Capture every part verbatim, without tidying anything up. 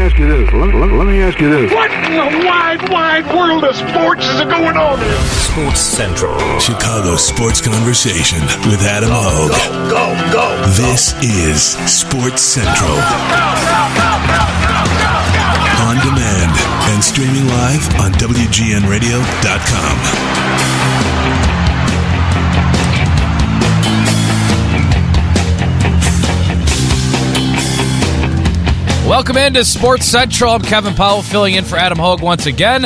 ask you this. Let, let, let me ask you this. What in the wide, wide world of sports is going on here? Sports Central. Chicago Sports Conversation with Adam Hogue. Go, go, go. This is Sports Central. On demand and streaming live on W G N radio dot com. Welcome into Sports Central. I'm Kevin Powell filling in for Adam Hogue once again.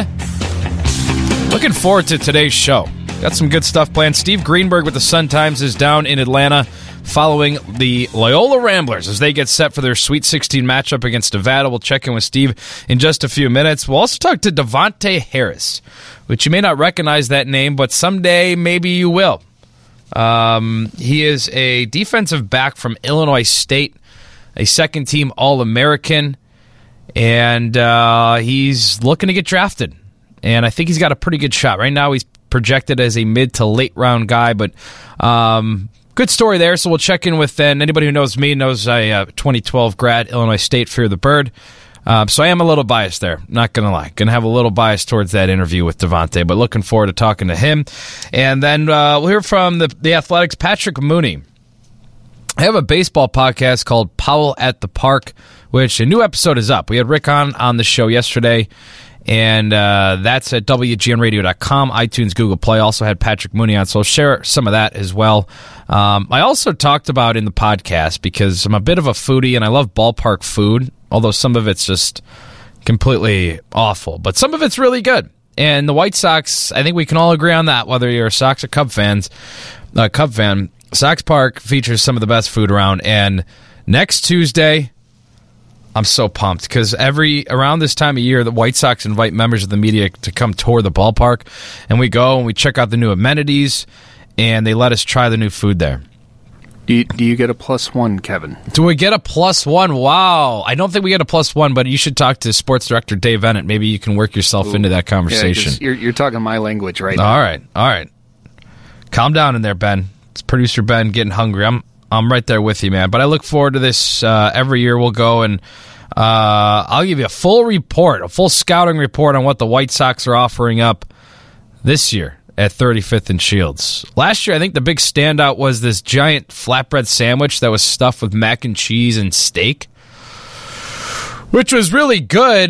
Looking forward to today's show. Got some good stuff planned. Steve Greenberg with the Sun-Times is down in Atlanta following the Loyola Ramblers as they get set for their Sweet sixteen matchup against Nevada. We'll check in with Steve in just a few minutes. We'll also talk to Davonte Harris, which you may not recognize that name, but someday maybe you will. Um, he is a defensive back from Illinois State, a second-team All-American, and uh, he's looking to get drafted. And I think he's got a pretty good shot. Right now he's projected as a mid to late round guy, but um, good story there. So we'll check in with then. Anybody who knows me knows I uh, twenty twelve grad, Illinois State, Fear the Bird. Um, so I am a little biased there, not going to lie. Going to have a little bias towards that interview with Davonte, but looking forward to talking to him. And then uh, we'll hear from the, the Athletics' Patrick Mooney. I have a baseball podcast called Powell at the Park, which a new episode is up. We had Rick on on the show yesterday, and uh, that's at W G N radio dot com, iTunes, Google Play. Also had Patrick Mooney on, so I'll share some of that as well. Um, I also talked about in the podcast, because I'm a bit of a foodie, and I love ballpark food, although some of it's just completely awful, but some of it's really good. And the White Sox, I think we can all agree on that, whether you're a Sox or Cub fans, uh, Cub fan. Sox Park features some of the best food around, and next Tuesday, I'm so pumped, because every around this time of year, the White Sox invite members of the media to come tour the ballpark, and we go and we check out the new amenities, and they let us try the new food there. Do you, do you get a plus one, Kevin? Do we get a plus one? Wow. I don't think we get a plus one, but you should talk to sports director Dave Ennett. Maybe you can work yourself Ooh. into that conversation. Yeah, you're, you're talking my language right now. All right, all right. Calm down in there, Ben. It's producer Ben getting hungry. I'm I'm right there with you, man. But I look forward to this. Uh, every year we'll go and uh, I'll give you a full report, a full scouting report on what the White Sox are offering up this year at thirty-fifth and Shields. Last year, I think the big standout was this giant flatbread sandwich that was stuffed with mac and cheese and steak, which was really good.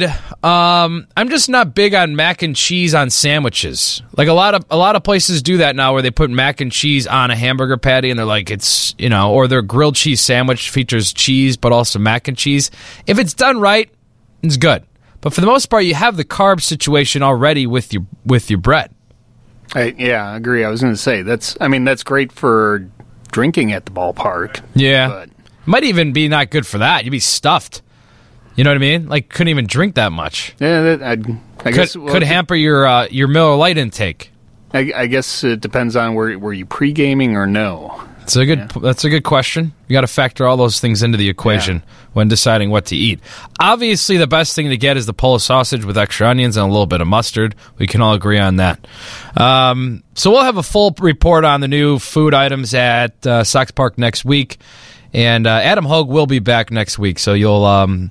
Um, I'm just not big on mac and cheese on sandwiches. Like a lot of a lot of places do that now, where they put mac and cheese on a hamburger patty, and they're like, it's, you know, or their grilled cheese sandwich features cheese but also mac and cheese. If it's done right, it's good. But for the most part, you have the carb situation already with your with your bread. I, yeah, I agree. I was going to say that's. I mean, that's great for drinking at the ballpark. Yeah, but might even be not good for that. You'd be stuffed. You know what I mean? Like, couldn't even drink that much. Yeah, that, I, I could, guess well, could hamper your uh, your Miller Lite intake. I, I guess it depends on where were you pre-gaming or no. That's a good. Yeah. That's a good question. You got to factor all those things into the equation yeah. when deciding what to eat. Obviously, the best thing to get is the Polish sausage with extra onions and a little bit of mustard. We can all agree on that. Um, so we'll have a full report on the new food items at uh, Sox Park next week, and uh, Adam Hogue will be back next week. So you'll. Um,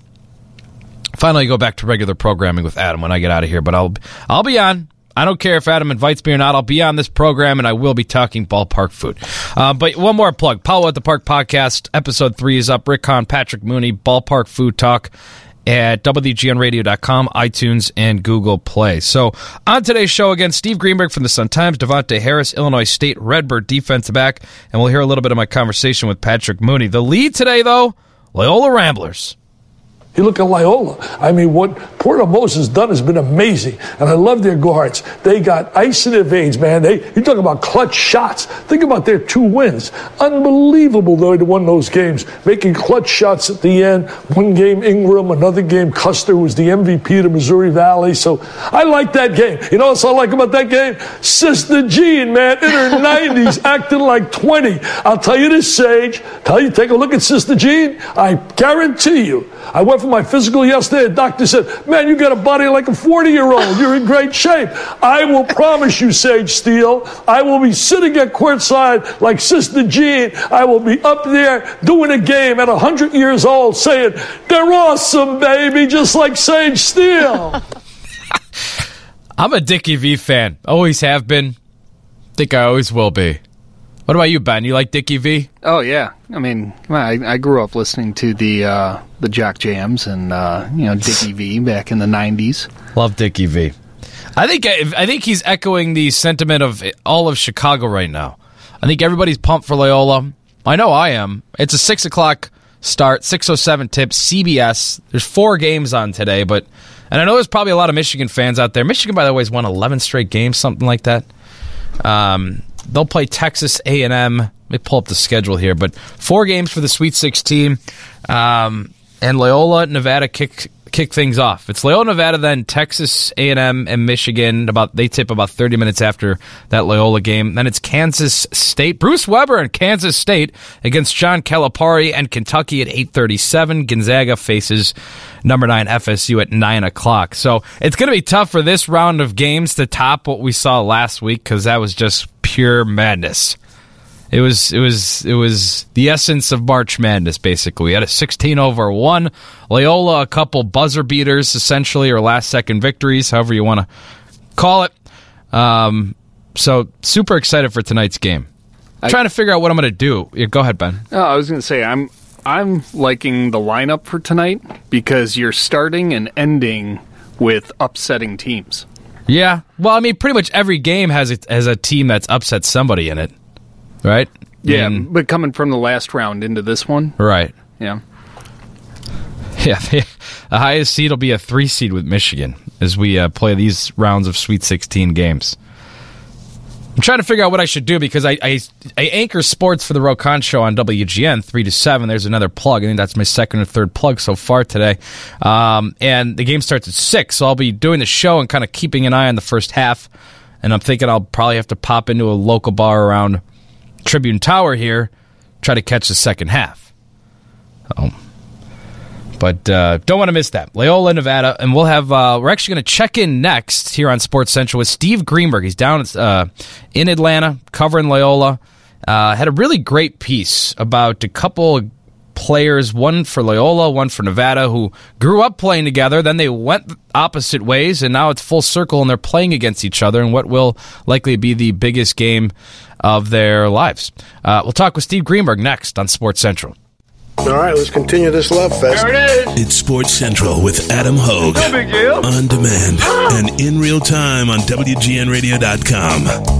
Finally go back to regular programming with Adam when I get out of here, but I'll I'll be on. I don't care if Adam invites me or not. I'll be on this program, and I will be talking ballpark food. Uh, but one more plug. Powell at the Park podcast, episode three is up. Rick Hahn, Patrick Mooney, ballpark food talk at W G N radio dot com, iTunes, and Google Play. So on today's show, again, Steve Greenberg from the Sun-Times, Davonte Harris, Illinois State Redbird defensive back, and we'll hear a little bit of my conversation with Patrick Mooney. The lead today, though, Loyola Ramblers. You look at Loyola. I mean, what Porter Mose has done has been amazing. And I love their guards. They got ice in their veins, man. They, you talk about clutch shots. Think about their two wins. Unbelievable, though, they won those games. Making clutch shots at the end. One game, Ingram. Another game, Custer was the M V P of the Missouri Valley. So I like that game. You know what I like about that game? Sister Jean, man, in her nineties, acting like twenty. I'll tell you this, Sage. Tell you, take a look at Sister Jean. I guarantee you. I went from for my physical yesterday. The doctor said, man, you got a body like a forty-year-old. You're in great shape. I will promise you, Sage Steele, I will be sitting at courtside like Sister Jean. I will be up there doing a game at one hundred years old saying, they're awesome, baby, just like Sage Steele. I'm a Dickie V fan. Always have been. Think I always will be. What about you, Ben? You like Dickie V? Oh yeah, I mean, I, I grew up listening to the uh, the Jock Jams and uh, you know Dickie V back in the nineties. Love Dickie V. I think I think he's echoing the sentiment of all of Chicago right now. I think everybody's pumped for Loyola. I know I am. It's a six o'clock start, six oh seven tip, C B S. There's four games on today, but and I know there's probably a lot of Michigan fans out there. Michigan, by the way, has won eleven straight games, something like that. Um. They'll play Texas A and M. Let me pull up the schedule here. But four games for the Sweet sixteen. Um, and Loyola, Nevada kick kick things off. It's Loyola, Nevada, then Texas A and M and Michigan. About They tip about thirty minutes after that Loyola game. Then it's Kansas State. Bruce Weber and Kansas State against John Calipari and Kentucky at eight thirty-seven. Gonzaga faces number nine F S U at nine o'clock. So it's going to be tough for this round of games to top what we saw last week because that was just pure madness. It was it was it was the essence of March Madness. Basically, we had a sixteen over one. Loyola, a couple buzzer beaters, essentially, or last second victories, however you want to call it. Um, so super excited for tonight's game. I'm I, trying to figure out what I'm going to do. Yeah, go ahead, Ben. Oh, I was going to say I'm I'm liking the lineup for tonight because you're starting and ending with upsetting teams. Yeah, well, I mean, pretty much every game has a, has a team that's upset somebody in it, right? Yeah, and, but coming from the last round into this one. Right. Yeah. Yeah, the highest seed will be a three seed with Michigan as we uh, play these rounds of Sweet sixteen games. I'm trying to figure out what I should do because I, I, I anchor sports for the Rokan Show on W G N three to seven. There's another plug. I think that's my second or third plug so far today. Um, and the game starts at six, so I'll be doing the show and kind of keeping an eye on the first half. And I'm thinking I'll probably have to pop into a local bar around Tribune Tower here, try to catch the second half. Oh. But uh, don't want to miss that. Loyola, Nevada, and we'll have. Uh, we're actually going to check in next here on Sports Central with Steve Greenberg. He's down uh, in Atlanta covering Loyola. Uh, had a really great piece about a couple of players, one for Loyola, one for Nevada, who grew up playing together. Then they went opposite ways, and now it's full circle, and they're playing against each other in what will likely be the biggest game of their lives. Uh, we'll talk with Steve Greenberg next on Sports Central. All right, let's continue this love fest. There it is. It's Sports Central with Adam Hogue. No big deal. On demand and in real time on W G N radio dot com.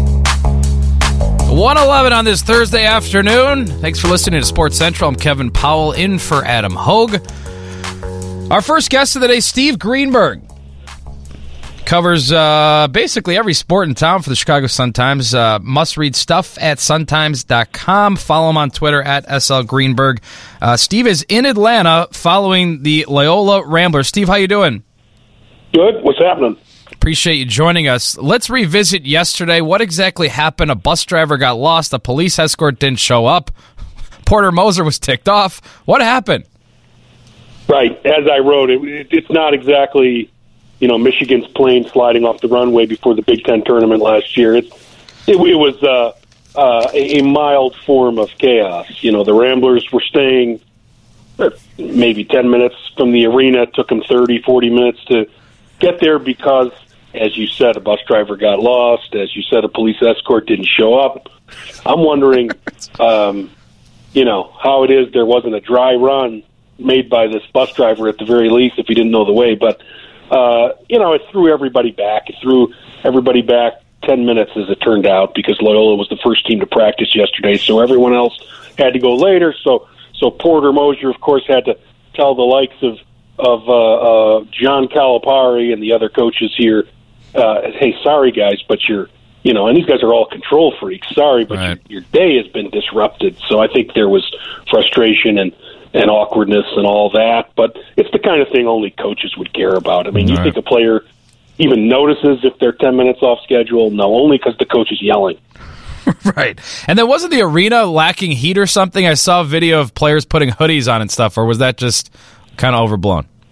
one eleven on this Thursday afternoon. Thanks for listening to Sports Central. I'm Kevin Powell in for Adam Hogue. Our first guest of the day, Steve Greenberg. Covers uh, basically every sport in town for the Chicago Sun-Times. Uh, must-read stuff at sun times dot com. Follow him on Twitter at S L Greenberg. Uh, Steve is in Atlanta following the Loyola Ramblers. Steve, how you doing? Good. What's happening? Appreciate you joining us. Let's revisit yesterday. What exactly happened? A bus driver got lost. A police escort didn't show up. Porter Moser was ticked off. What happened? Right. As I wrote, it, it, it's not exactly... You know, Michigan's plane sliding off the runway before the Big Ten tournament last year. It, it, it was uh, uh, a, a mild form of chaos. You know, the Ramblers were staying maybe ten minutes from the arena. It took them thirty, forty minutes to get there because, as you said, a bus driver got lost. As you said, a police escort didn't show up. I'm wondering, um, you know, how it is there wasn't a dry run made by this bus driver at the very least if he didn't know the way. But Uh, you know, it threw everybody back. It threw everybody back ten minutes, as it turned out, because Loyola was the first team to practice yesterday, so everyone else had to go later. So, so Porter Moser, of course, had to tell the likes of of uh, uh, John Calipari and the other coaches here, uh, "Hey, sorry guys, but you're, you know," and these guys are all control freaks. Sorry, but right. your, your day has been disrupted. So I think there was frustration and. and awkwardness and all that, but it's the kind of thing only coaches would care about. I mean, all you right. think a player even notices if they're ten minutes off schedule? No, only because the coach is yelling. Right. And then wasn't the arena lacking heat or something? I saw a video of players putting hoodies on and stuff, or was that just kind of overblown?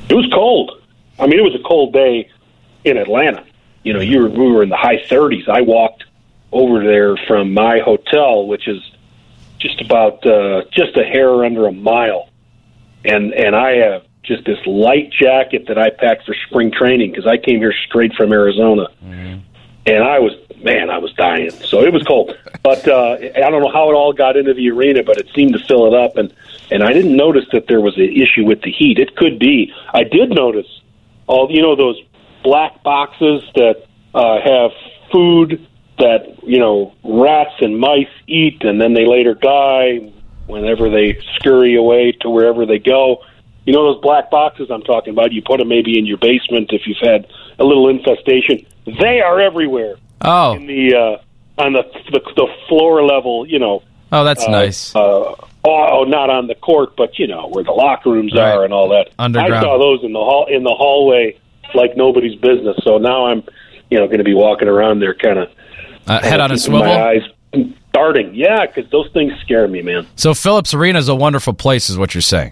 It was cold. I mean, it was a cold day in Atlanta. You know, you were, we were in the high thirties. I walked over there from my hotel, which is just about uh, just a hair under a mile, and and I have just this light jacket that I packed for spring training because I came here straight from Arizona, mm-hmm. and I was man, I was dying. So it was cold, but uh, I don't know how it all got into the arena, but it seemed to fill it up, and and I didn't notice that there was an issue with the heat. It could be. I did notice all you know those black boxes that uh, have food that, you know, rats and mice eat, and then they later die whenever they scurry away to wherever they go. You know those black boxes I'm talking about? You put them maybe in your basement if you've had a little infestation. They are everywhere. Oh. In the, uh, on the, the the floor level, you know. Oh, that's uh, nice. Uh, oh, not on the court, but, you know, where the locker rooms right. are and all that. Underground. I saw those in the hall in the hallway like nobody's business. So now I'm, you know, going to be walking around there kind of Uh, head on a swivel? My eyes darting. Yeah, because those things scare me, man. So Phillips Arena is a wonderful place, is what you're saying.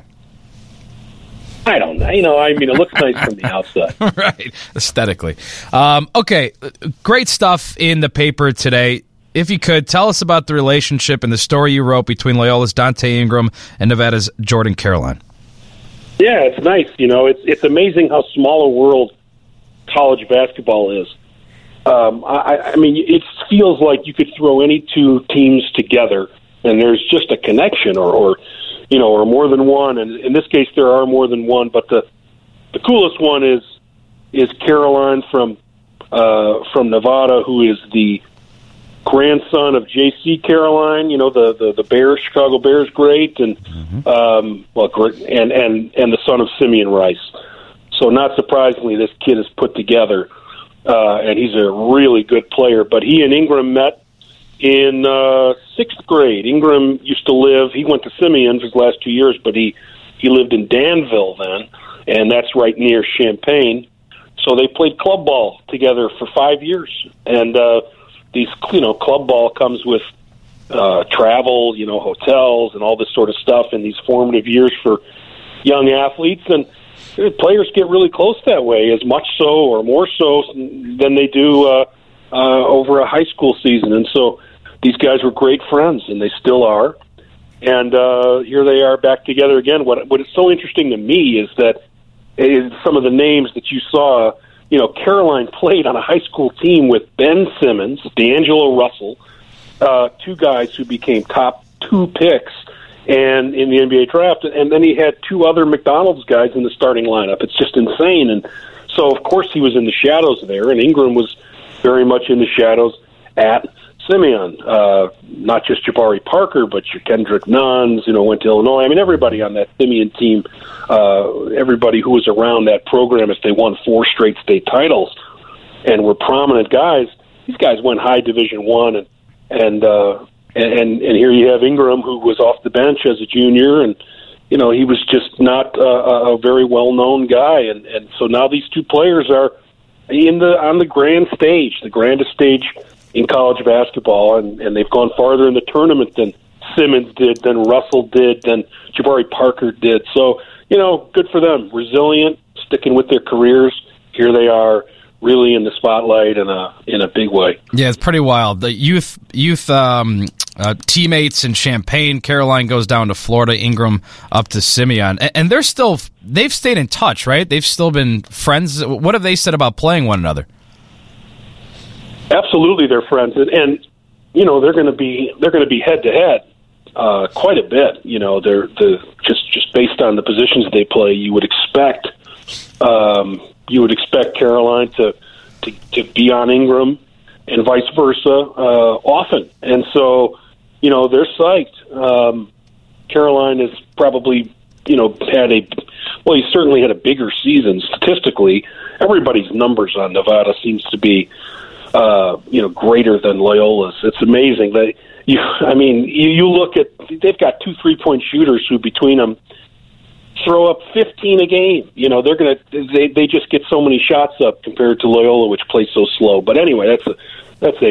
I don't know. You know, I mean, it looks nice from the outside. Right, aesthetically. Um, okay, great stuff in the paper today. If you could, tell us about the relationship and the story you wrote between Loyola's Dante Ingram and Nevada's Jordan Caroline. Yeah, it's nice. You know, it's it's amazing how small a world college basketball is. Um, I, I mean, it feels like you could throw any two teams together, and there's just a connection, or, or you know, or more than one. And in this case, there are more than one. But the the coolest one is is Caroline from uh, from Nevada, who is the grandson of J C Caroline. You know, the the, the Bears, Chicago Bears great, and mm-hmm. um, well, and and and the son of Simeon Rice. So, not surprisingly, this kid is put together. Uh, and he's a really good player. But he and Ingram met in uh, sixth grade. Ingram used to live, he went to Simeon for his last two years, but he, he lived in Danville then, and that's right near Champaign. So they played club ball together for five years. And uh, these, you know, club ball comes with uh, travel, you know, hotels and all this sort of stuff in these formative years for young athletes. And players get really close that way, as much so or more so than they do uh, uh, over a high school season. And so these guys were great friends, and they still are. And uh, here they are back together again. What, what is so interesting to me is that is some of the names that you saw. You know, Caroline played on a high school team with Ben Simmons, D'Angelo Russell, uh, two guys who became top two picks and in the N B A draft, and then he had two other McDonald's guys in the starting lineup. It's just insane. And so, of course, he was in the shadows there, and Ingram was very much in the shadows at Simeon. Uh, not just Jabari Parker, but your Kendrick Nuns, you know, went to Illinois. I mean, everybody on that Simeon team, uh, everybody who was around that program as they won four straight state titles and were prominent guys, these guys went high Division One, and and uh, And, and here you have Ingram, who was off the bench as a junior, and you know he was just not uh, a very well-known guy. And, and so now these two players are in the on the grand stage, the grandest stage in college basketball, and, and they've gone farther in the tournament than Simmons did, than Russell did, than Jabari Parker did. So you know, good for them. Resilient, sticking with their careers. Here they are, really in the spotlight in a in a big way. Yeah, it's pretty wild. The youth youth um, uh, teammates in Champaign. Caroline goes down to Florida. Ingram up to Simeon, and, and they're still they've stayed in touch, right? They've still been friends. What have they said about playing one another? Absolutely, they're friends, and, and you know they're going to be they're going to be head to head quite a bit. You know, they're the just just based on the positions they play, you would expect. Um, You would expect Caroline to, to, to be on Ingram and vice versa uh, often. And so, you know, they're psyched. Um, Caroline has probably, you know, had a, well, he certainly had a bigger season statistically. Everybody's numbers on Nevada seems to be, uh, you know, greater than Loyola's. It's amazing. That you, I mean, you, you look at, they've got two three-point shooters who between them throw up fifteen a game. You know, they're going to, they, they just get so many shots up compared to Loyola, which plays so slow. But anyway, that's a, that's a,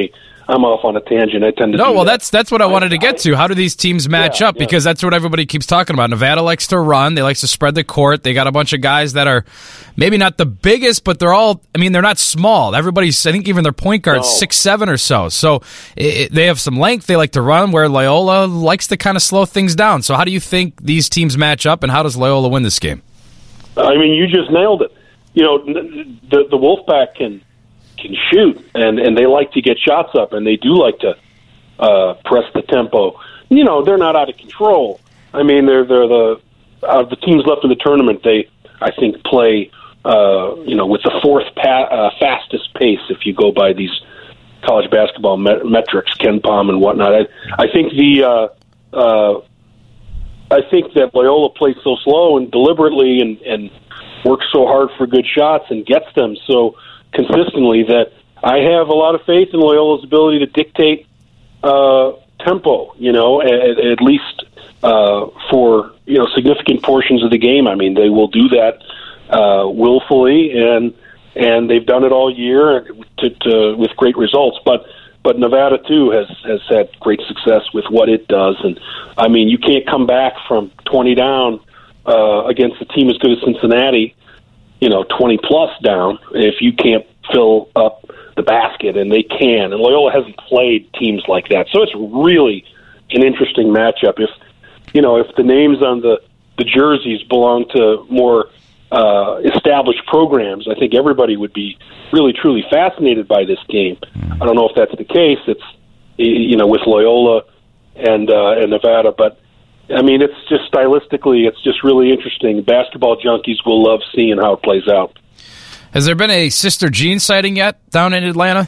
I'm off on a tangent. I tend to no. do Well, that. that's that's what I wanted to get to. How do these teams match Yeah, up? yeah. Because that's what everybody keeps talking about. Nevada likes to run. They like to spread the court. They got a bunch of guys that are maybe not the biggest, but they're all. I mean, they're not small. Everybody's. I think even their point guard's No. six seven or so. So it, they have some length. They like to run. Where Loyola likes to kind of slow things down. So how do you think these teams match up, and how does Loyola win this game? I mean, you just nailed it. You know, the the Wolfpack can can shoot, and, and they like to get shots up, and they do like to uh, press the tempo. You know, they're not out of control. I mean, they're they're the out of the teams left in the tournament. They, I think, play uh, you know with the fourth pa- uh, fastest pace if you go by these college basketball met- metrics, Ken Pom and whatnot. I, I think the uh, uh, I think that Loyola plays so slow and deliberately and, and works so hard for good shots and gets them so consistently that I have a lot of faith in Loyola's ability to dictate uh, tempo, you know, at, at least uh, for, you know, significant portions of the game. I mean, they will do that uh, willfully, and and they've done it all year to, to, with great results. But but Nevada, too, has, has had great success with what it does. And, I mean, you can't come back from twenty down uh, against a team as good as Cincinnati, you know, twenty-plus down if you can't fill up the basket, and they can. And Loyola hasn't played teams like that. So it's really an interesting matchup. If, you know, if the names on the, the jerseys belong to more uh, established programs, I think everybody would be really, truly fascinated by this game. I don't know if that's the case. It's, you know, with Loyola and uh, and Nevada, but I mean, it's just stylistically, it's just really interesting. Basketball junkies will love seeing how it plays out. Has there been a Sister Jean sighting yet down in Atlanta?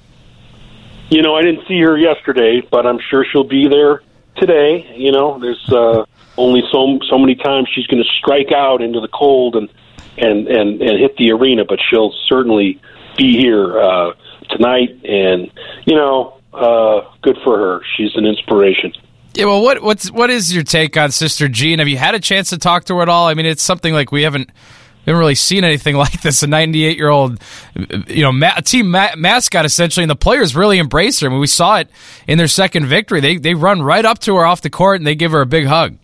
You know, I didn't see her yesterday, but I'm sure she'll be there today. You know, there's uh, only so so many times she's going to strike out into the cold and, and, and, and hit the arena, but she'll certainly be here uh, tonight. And, you know, uh, good for her. She's an inspiration. Yeah, well, what what's what is your take on Sister Jean? Have you had a chance to talk to her at all? I mean, it's something like we haven't we haven't really seen anything like this. A ninety-eight-year-old, you know, ma- team ma- mascot essentially, and the players really embrace her. I mean, we saw it in their second victory. They they run right up to her off the court and they give her a big hug.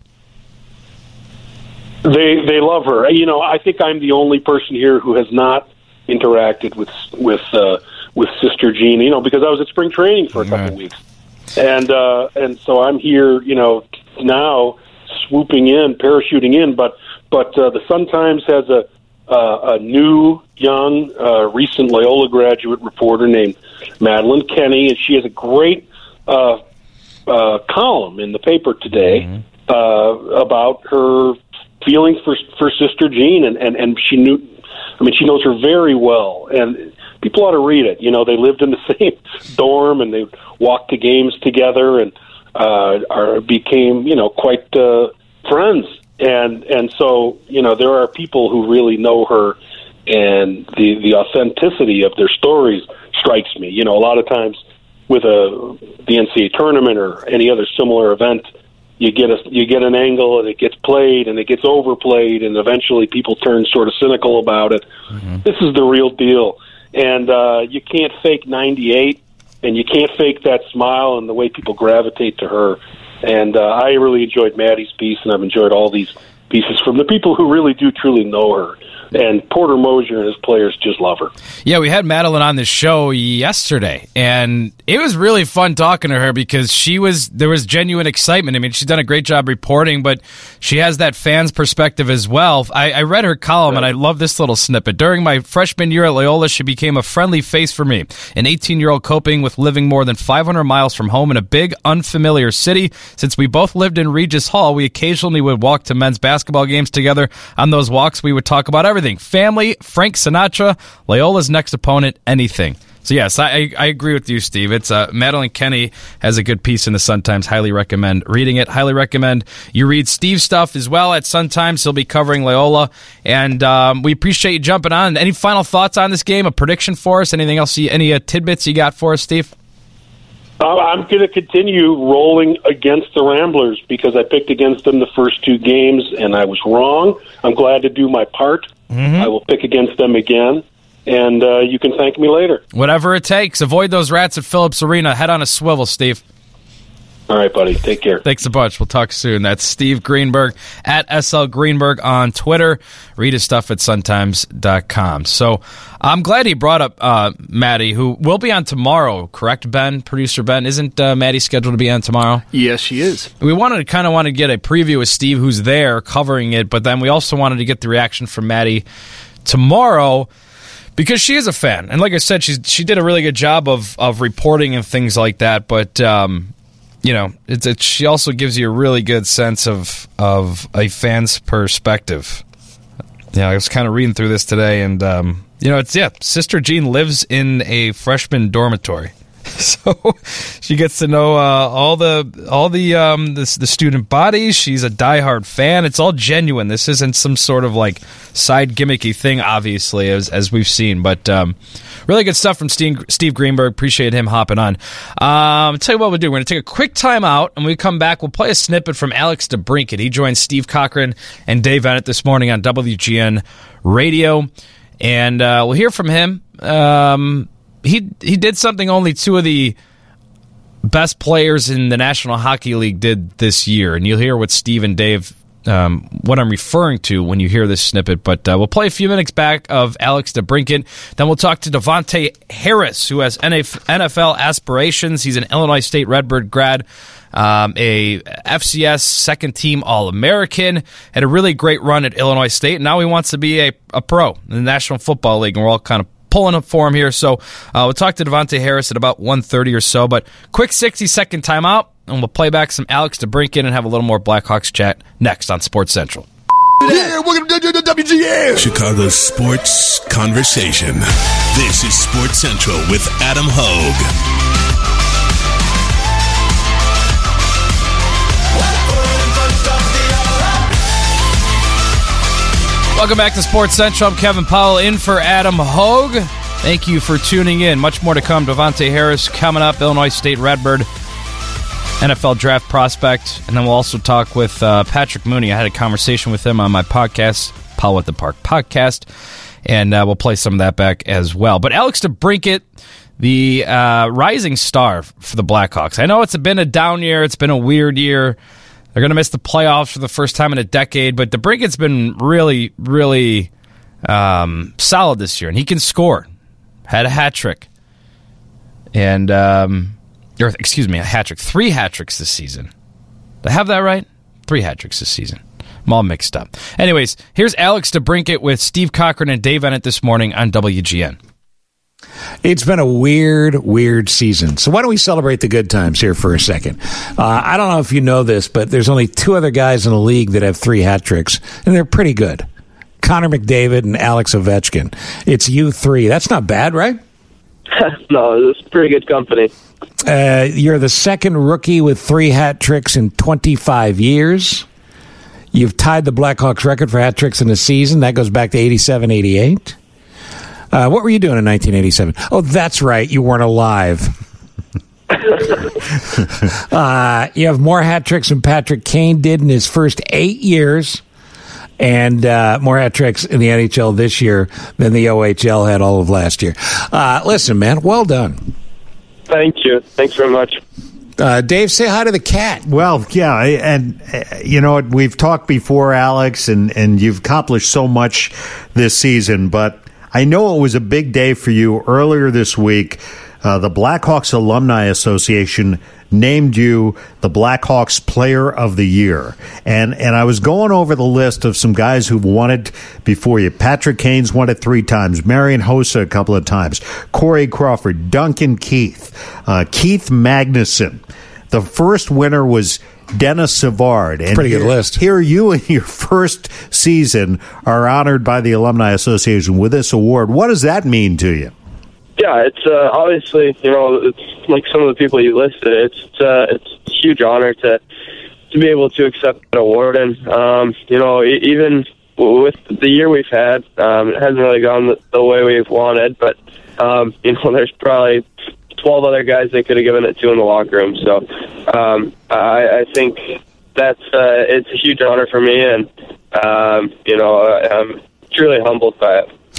They they love her. You know, I think I'm the only person here who has not interacted with with uh, with Sister Jean. You know, because I was at spring training for a couple Right. of weeks. And uh, and so I'm here, you know, now swooping in, parachuting in. But but uh, the Sun Times has a uh, a new, young, uh, recent Loyola graduate reporter named Madeline Kenny, and she has a great uh, uh, column in the paper today mm-hmm. uh, about her feelings for for Sister Jean, and, and, and she knew. I mean, she knows her very well, and people ought to read it. You know, they lived in the same dorm, and they walked to games together, and uh, are, became, you know, quite uh, friends. And and so, you know, there are people who really know her, and the the authenticity of their stories strikes me. You know, a lot of times with a the N C A A tournament or any other similar event, you get a you get an angle and it gets played and it gets overplayed, and eventually people turn sort of cynical about it. Mm-hmm. This is the real deal, and uh, you can't fake ninety-eight, and you can't fake that smile and the way people gravitate to her. And uh, I really enjoyed Maddie's piece, and I've enjoyed all these pieces from the people who really do truly know her. And Porter Mosier and his players just love her. Yeah, we had Madeline on the show yesterday, and it was really fun talking to her because she was there was genuine excitement. I mean, she's done a great job reporting, but she has that fan's perspective as well. I, I read her column, right. And I love this little snippet. During my freshman year at Loyola, she became a friendly face for me, an eighteen-year-old coping with living more than five hundred miles from home in a big, unfamiliar city. Since we both lived in Regis Hall, we occasionally would walk to men's basketball games together. On those walks, we would talk about everything. Family, Frank Sinatra, Loyola's next opponent, anything. So yes, I, I agree with you, Steve. It's uh, Madeline Kenny has a good piece in the Sun-Times. Highly recommend reading it. Highly recommend you read Steve's stuff as well at Sun-Times. He'll be covering Loyola, and um, we appreciate you jumping on. Any final thoughts on this game? A prediction for us? Anything else? Any uh, tidbits you got for us, Steve? Uh, I'm going to continue rolling against the Ramblers because I picked against them the first two games, and I was wrong. I'm glad to do my part. Mm-hmm. I will pick against them again. and uh, you can thank me later. Whatever it takes. Avoid those rats at Phillips Arena. Head on a swivel, Steve. All right, buddy. Take care. Thanks a bunch. We'll talk soon. That's Steve Greenberg at S L Greenberg on Twitter. Read his stuff at sun times dot com. So I'm glad he brought up uh, Maddie, who will be on tomorrow, correct, Ben? Producer Ben. Isn't uh, Maddie scheduled to be on tomorrow? Yes, she is. We wanted to kind of want to get a preview of Steve, who's there covering it, but then we also wanted to get the reaction from Maddie tomorrow, because she is a fan. And like I said, she's, she did a really good job of, of reporting and things like that, but... Um, You know, it's, it's, she also gives you a really good sense of of a fan's perspective. Yeah, I was kind of reading through this today, and um, you know, it's yeah. Sister Jean lives in a freshman dormitory, so she gets to know uh, all the all the um, the, the student bodies. She's a diehard fan. It's all genuine. This isn't some sort of like side gimmicky thing, obviously, as as we've seen, but. Um, Really good stuff from Steve, Steve Greenberg. Appreciate him hopping on. Um, tell you what we'll do. We're going to take a quick time out, and when we come back, we'll play a snippet from Alex DeBrincat. He joined Steve Cochran and Dave Bennett this morning on W G N Radio, and uh, we'll hear from him. Um, he he did something only two of the best players in the National Hockey League did this year, and you'll hear what Steve and Dave Um, what I'm referring to when you hear this snippet, but uh, we'll play a few minutes back of Alex DeBrincat. Then we'll talk to Devontae Harris, who has N F L aspirations. He's an Illinois State Redbird grad, um, a F C S second-team All-American, had a really great run at Illinois State, and now he wants to be a, a pro in the National Football League, and we're all kind of pulling up for him here. So uh, we'll talk to Devontae Harris at about one thirty or so, but quick sixty-second timeout. And we'll play back some Alex DeBrincat and have a little more Blackhawks chat next on Sports Central. Yeah, welcome to W G N, Chicago's sports conversation. This is Sports Central with Adam Hogue. Welcome back to Sports Central. I'm Kevin Powell in for Adam Hogue. Thank you for tuning in. Much more to come. Devontae Harris coming up, Illinois State Redbird, N F L draft prospect, and then we'll also talk with uh, Patrick Mooney. I had a conversation with him on my podcast, Powell at the Park podcast, and uh, we'll play some of that back as well. But Alex DeBrincat, the uh, rising star for the Blackhawks. I know it's been a down year. It's been a weird year. They're going to miss the playoffs for the first time in a decade, but DeBrincat's been really, really um, solid this year, and he can score. Had a hat trick. And... Um, Or, excuse me, a hat trick. Three hat tricks this season. Did I have that right? Three hat tricks this season. I'm all mixed up. Anyways, here's Alex DeBrincat with Steve Cochran and Dave Bennett this morning on W G N. It's been a weird, weird season. So why don't we celebrate the good times here for a second? Uh, I don't know if you know this, but there's only two other guys in the league that have three hat tricks, and they're pretty good. Connor McDavid and Alex Ovechkin. It's you three. That's not bad, right? No, it's pretty good company. Uh, you're the second rookie with three hat tricks in twenty-five years. You've tied the Blackhawks record for hat tricks in a season. That goes back to eighty-seven eighty-eight. Uh, what were you doing in nineteen eighty-seven? Oh, that's right. You weren't alive. uh, you have more hat tricks than Patrick Kane did in his first eight years. And uh, more hat tricks in the N H L this year than the O H L had all of last year. Uh, listen, man, well done. Thank you. Thanks very much. Uh, Dave, say hi to the cat. Well, yeah, and uh, you know what? We've talked before, Alex, and, and you've accomplished so much this season, but I know it was a big day for you earlier this week. Uh, the Blackhawks Alumni Association named you the Blackhawks Player of the Year. And and I was going over the list of some guys who've won it before you. Patrick Kane's won it three times. Marian Hossa a couple of times. Corey Crawford. Duncan Keith. Uh, Keith Magnuson. The first winner was Dennis Savard. And pretty good here, list. Here you in your first season are honored by the Alumni Association with this award. What does that mean to you? Yeah, it's uh, obviously, you know, it's like some of the people you listed. It's uh, it's a huge honor to to be able to accept that award, and um, you know, even with the year we've had, um, it hasn't really gone the, the way we've wanted. But um, you know, there's probably twelve other guys they could have given it to in the locker room. So um, I, I think that's uh, it's a huge honor for me, and um, you know, I'm truly humbled by it.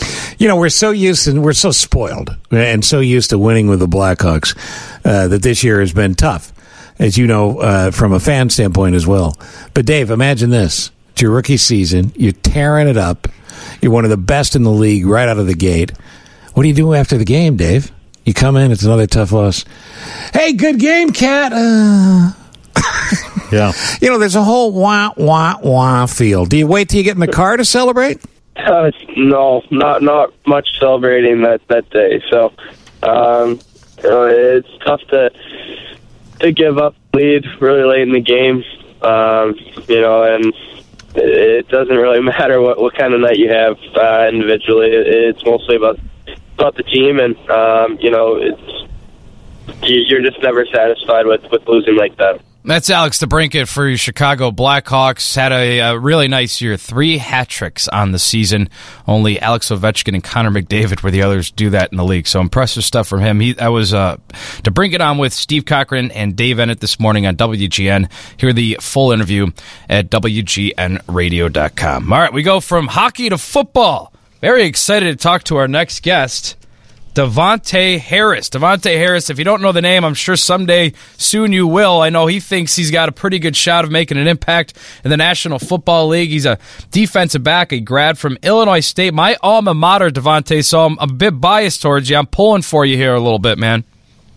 You know, we're so used to, we're so spoiled and so used to winning with the Blackhawks uh, that this year has been tough, as you know, uh, from a fan standpoint as well. But, Dave, imagine this. It's your rookie season. You're tearing it up. You're one of the best in the league right out of the gate. What do you do after the game, Dave? You come in, it's another tough loss. Hey, good game, Cat. Uh... yeah. You know, there's a whole wah, wah, wah feel. Do you wait till you get in the car to celebrate? Uh, no, not not much celebrating that, that day. So, um, you know, it's tough to to give up lead really late in the game. Um, you know, and it doesn't really matter what, what kind of night you have uh, individually. It's mostly about about the team, and um, you know, it's you're just never satisfied with, with losing like that. That's Alex DeBrincat for your Chicago Blackhawks. Had a, a really nice year. Three hat tricks on the season. Only Alex Ovechkin and Connor McDavid were the others do that in the league. So impressive stuff from him. He, I was uh, DeBrincat on with Steve Cochran and Dave Ennett this morning on W G N. Hear the full interview at W G N radio dot com. All right, we go from hockey to football. Very excited to talk to our next guest, Davontae Harris. Davontae Harris, if you don't know the name, I'm sure someday soon you will. I know he thinks he's got a pretty good shot of making an impact in the National Football League. He's a defensive back, a grad from Illinois State, my alma mater, Davontae, so I'm a bit biased towards you. I'm pulling for you here a little bit, man.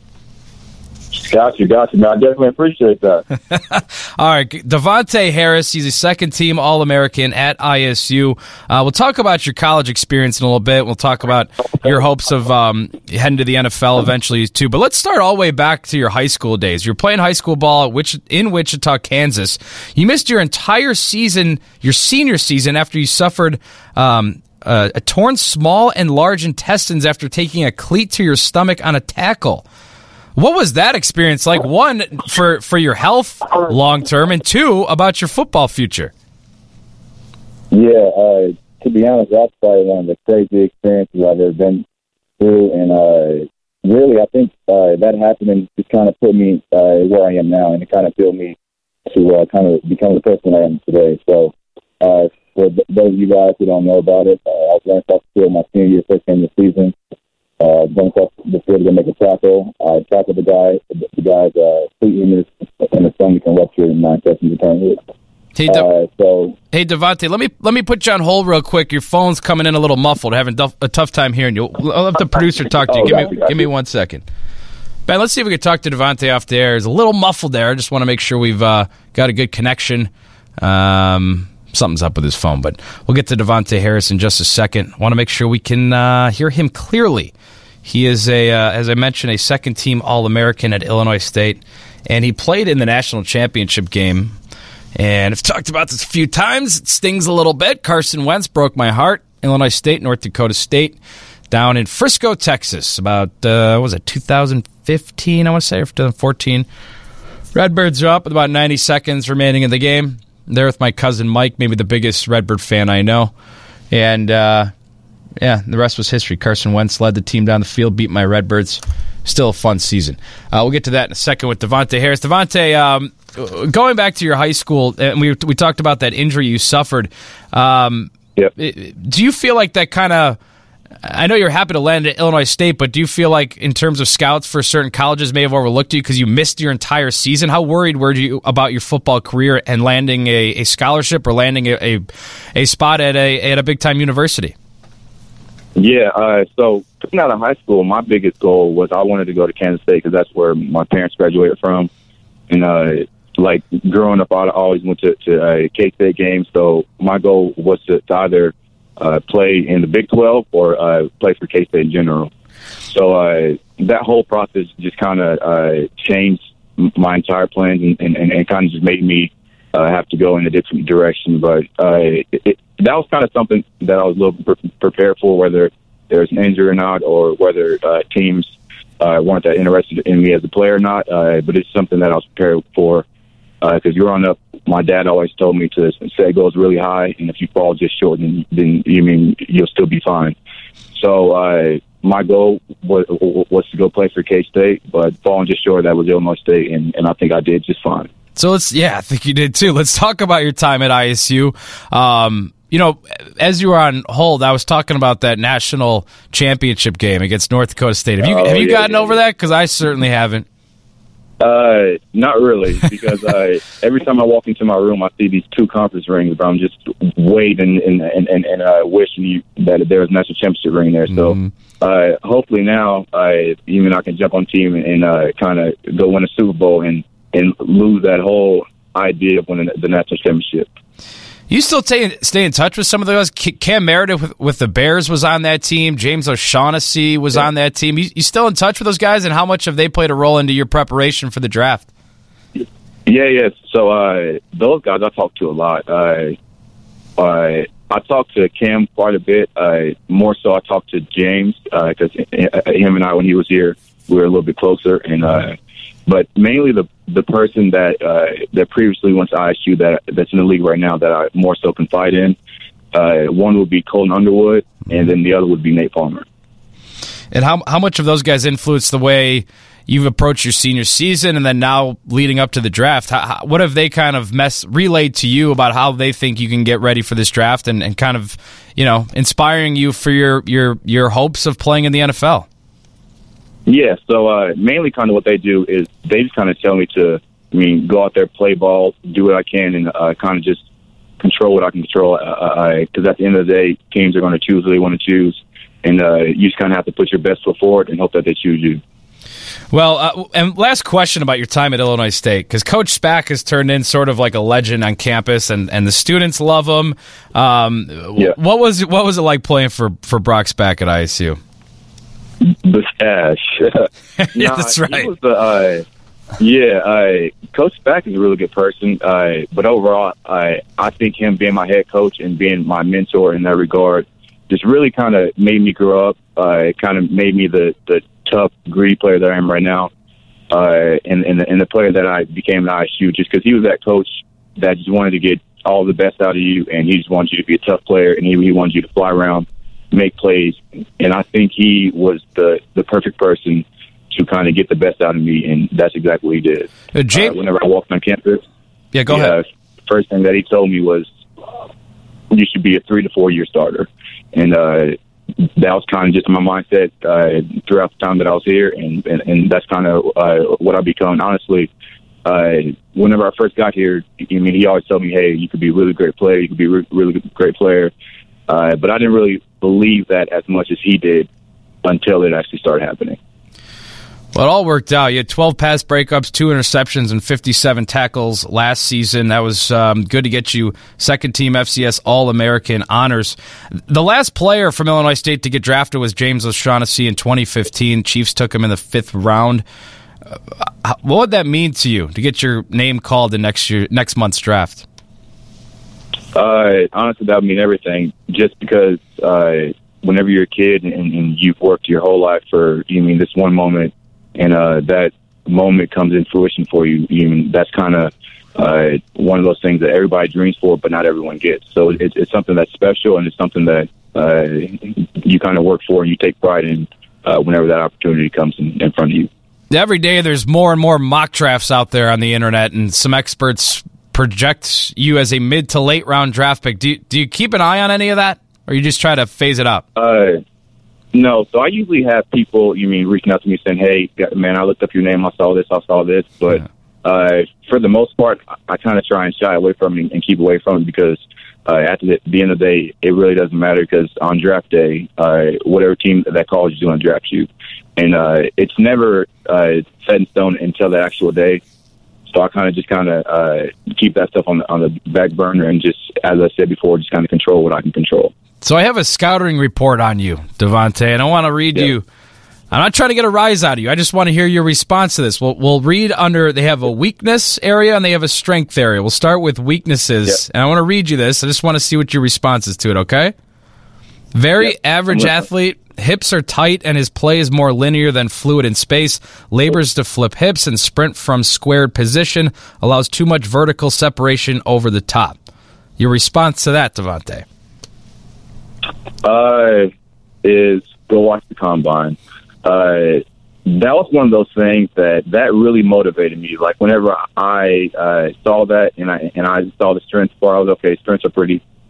Got you, got you, man. I definitely appreciate that. All right, Davontae Harris, he's a second-team All-American at I S U. Uh, we'll talk about your college experience in a little bit. We'll talk about your hopes of um, heading to the N F L eventually, too. But let's start all the way back to your high school days. You're playing high school ball at Wich- in Wichita, Kansas. You missed your entire season, your senior season, after you suffered um, uh, a torn small and large intestines after taking a cleat to your stomach on a tackle. What was that experience like, one, for, for your health long-term, and two, about your football future? Yeah, uh, to be honest, that's probably one of the crazy experiences I've ever been through. And uh, really, I think uh, that happening just kind of put me uh, where I am now, and it kind of built me to uh, kind of become the person I am today. So uh, for those of you guys who don't know about it, uh, I was running across the field my senior year, first game of the season. Uh, going across the field to make a tackle. I tackled the guy. The guy's uh, cleat in his in his stomach and ruptured in nine seconds to turn it. Hey, De- uh, so hey, Davontae, let me let me put you on hold real quick. Your phone's coming in a little muffled. Having duff, a tough time hearing you. I'll have the producer talk to you. oh, Give me you, give me one second. Ben, let's see if we can talk to Davontae off the air. It's a little muffled there. I just want to make sure we've uh, got a good connection. Um, something's up with his phone, but we'll get to Davontae Harris in just a second. Want to make sure we can uh, hear him clearly. He is, a, uh, as I mentioned, a second-team All-American at Illinois State, and he played in the national championship game. And I've talked about this a few times. It stings a little bit. Carson Wentz broke my heart. Illinois State, North Dakota State, down in Frisco, Texas, about, uh, what was it, two thousand fifteen, I want to say, or two thousand fourteen. Redbirds are up with about ninety seconds remaining in the game. I'm there with my cousin Mike, maybe the biggest Redbird fan I know. And, uh... yeah, the rest was history. Carson Wentz led the team down the field, beat my Redbirds. Still a fun season. Uh, we'll get to that in a second with Davontae Harris. Davontae, um, going back to your high school, and we we talked about that injury you suffered. Um, yep. Do you feel like that kind of, I know you're happy to land at Illinois State, but do you feel like in terms of scouts for certain colleges may have overlooked you because you missed your entire season? How worried were you about your football career and landing a, a scholarship or landing a, a, a spot at a at a big-time university? Yeah, uh, so coming out of high school, my biggest goal was I wanted to go to Kansas State because that's where my parents graduated from. And, uh, like, growing up, I always went to, to uh, K-State games. So my goal was to, to either uh, play in the Big twelve or uh, play for K-State in general. So uh, that whole process just kind of uh, changed my entire plans and, and, and kind of just made me uh, have to go in a different direction. But uh, it, it, that was kind of something that I was a little pre- prepared for, whether there's an injury or not, or whether uh, teams uh, weren't that interested in me as a player or not. Uh, but it's something that I was prepared for because uh, growing up, my dad always told me to set goals really high, and if you fall just short, then, then you mean you'll still be fine. So uh, my goal was, was to go play for K-State, but falling just short, that was Illinois State, and, and I think I did just fine. So let's, yeah, I think you did too. Let's talk about your time at I S U. Um, you know, as you were on hold, I was talking about that national championship game against North Dakota State. Have you, Oh, have you yeah, gotten yeah, over that? Because I certainly haven't. Uh, not really, because I every time I walk into my room, I see these two conference rings, but I'm just waiting and and and, and uh, wishing you, that there was a national championship ring there. So, Mm-hmm. uh, hopefully now, I even I can jump on team and, and uh, kind of go win a Super Bowl and and lose that whole idea of winning the national championship. You still stay, stay in touch with some of those? Cam Meredith with, with the Bears was on that team. James O'Shaughnessy was yeah. on that team. You, you still in touch with those guys, and how much have they played a role into your preparation for the draft? Yeah, yeah. So uh, those guys I talk to a lot. Uh, uh, I talked to Cam quite a bit. Uh, more so I talked to James because uh, him and I, when he was here, we were a little bit closer. And uh, But mainly the the person that uh, that previously went to I S U that that's in the league right now that I more so confide in. Uh, one would be Colton Underwood, and then the other would be Nate Palmer. And how how much of those guys influence the way you've approached your senior season, and then now leading up to the draft? How, how, what have they kind of mess, relayed to you about how they think you can get ready for this draft, and, and kind of, you know, inspiring you for your your your hopes of playing in the N F L? Yeah, so uh, mainly kind of what they do is they just kind of tell me to, I mean, go out there, play ball, do what I can, and uh, kind of just control what I can control. Because uh, at the end of the day, teams are going to choose who they want to choose, and uh, you just kind of have to put your best foot forward and hope that they choose you. Well, uh, and last question about your time at Illinois State, because Coach Spack has turned in sort of like a legend on campus, and, and the students love him. Um, yeah. What was what was it like playing for, for Brock Spack at I S U? The stash. Yeah, nah, that's right. He was the, uh, yeah, uh, Coach Spack is a really good person, uh, but overall, I I think him being my head coach and being my mentor in that regard just really kind of made me grow up. Uh, it kind of made me the, the tough, gritty player that I am right now, uh, and, and, the, and the player that I became at I S U, just because he was that coach that just wanted to get all the best out of you, and he just wanted you to be a tough player, and he, he wanted you to fly around, make plays, and I think he was the, the perfect person to kind of get the best out of me, and that's exactly what he did. Uh, James, uh, whenever I walked on campus, yeah, go yeah, ahead. First thing that he told me was, you should be a three to four year starter, and uh, that was kind of just my mindset uh, throughout the time that I was here, and and, and that's kind of uh, what I become. Honestly, uh, whenever I first got here, I mean, he always told me, "Hey, you could be a really great player. You could be a re- really great player." Uh, but I didn't really believe that as much as he did until it actually started happening. Well, it all worked out. You had twelve pass breakups, two interceptions, and fifty-seven tackles last season. That was um, good to get you second-team F C S All-American honors. The last player from Illinois State to get drafted was James O'Shaughnessy in twenty fifteen. Chiefs took him in the fifth round. Uh, what would that mean to you to get your name called in next year, next month's draft? Uh, honestly, that would mean everything. Just because uh, whenever you're a kid and, and you've worked your whole life for, you mean, this one moment, and uh, that moment comes in fruition for you, you mean, that's kind of uh, one of those things that everybody dreams for, but not everyone gets. So it's, it's something that's special, and it's something that uh, you kind of work for and you take pride in uh, whenever that opportunity comes in, in front of you. Every day there's more and more mock drafts out there on the internet, and some experts project you as a mid to late round draft pick. Do you, do you keep an eye on any of that, or you just try to phase it up? Uh, no. So I usually have people, you mean, reaching out to me saying, "Hey, man, I looked up your name. I saw this. I saw this." But yeah. uh, for the most part, I, I kind of try and shy away from it and keep away from it because uh, at the, the end of the day, it really doesn't matter because on draft day, uh, whatever team that calls you going to draft you, and uh, it's never uh, set in stone until the actual day. So I kind of just kind of uh, keep that stuff on the, on the back burner and just, as I said before, just kind of control what I can control. So I have a scouting report on you, Devontae, and I want to read yeah. you. I'm not trying to get a rise out of you. I just want to hear your response to this. We'll, we'll read under, they have a weakness area and they have a strength area. We'll start with weaknesses, yeah. and I want to read you this. I just want to see what your response is to it, okay? Very yeah. average athlete. Hips are tight, and his play is more linear than fluid in space. Labors to flip hips and sprint from squared position. Allows too much vertical separation over the top. Your response to that, Devontae? Uh, is go watch the combine. Uh, that was one of those things that that really motivated me. Like whenever I uh, saw that and I and I saw the strength bar, I was okay. Strengths are pretty